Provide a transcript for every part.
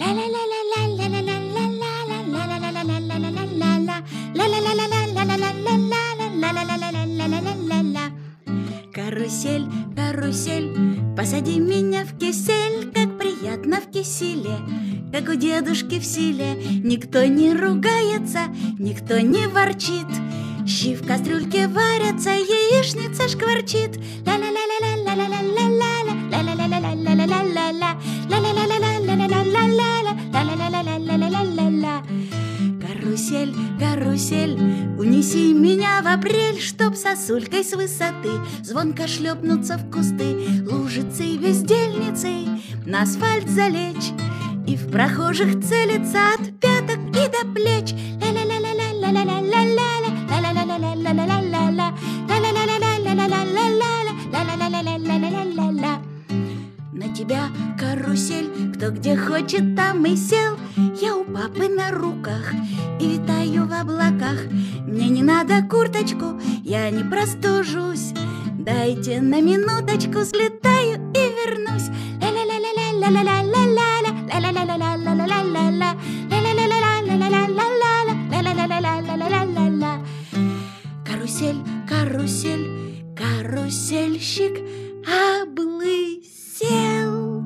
Карусель, карусель, посади меня в кисель, как приятно в киселе, как у дедушки в селе. Никто не ругается, никто не ворчит, щи в кастрюльке варятся, яичница шкварчит. Карусель, карусель, унеси меня в апрель, чтоб сосулькой с высоты звонко шлепнуться в кусты, лужицей бездельницей на асфальт залечь и в прохожих целиться от пяток и до плеч. На тебя, карусель, кто где хочет, там и сел. Я у папы на руках и витаю в облаках. Мне не надо курточку, я не простужусь. Дайте на минуточку, слетаю и вернусь. Карусель, карусель, карусельщик облысел,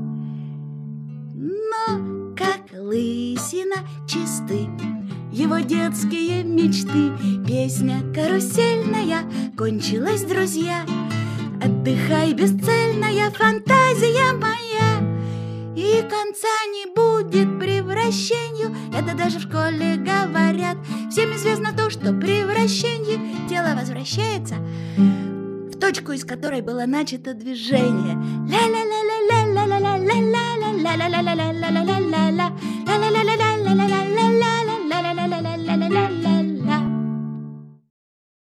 но как лысина чисты его детские мечты. Песня карусельная кончилась, друзья. Отдыхай, бесцельная фантазия моя, и конца не будет превращению. Это даже в школе говорят. Всем известно то, что при вращении тело возвращается в точку, из которой было начато движение. Ля-ля-ля-ля-ля-ля-ля-ля-ля.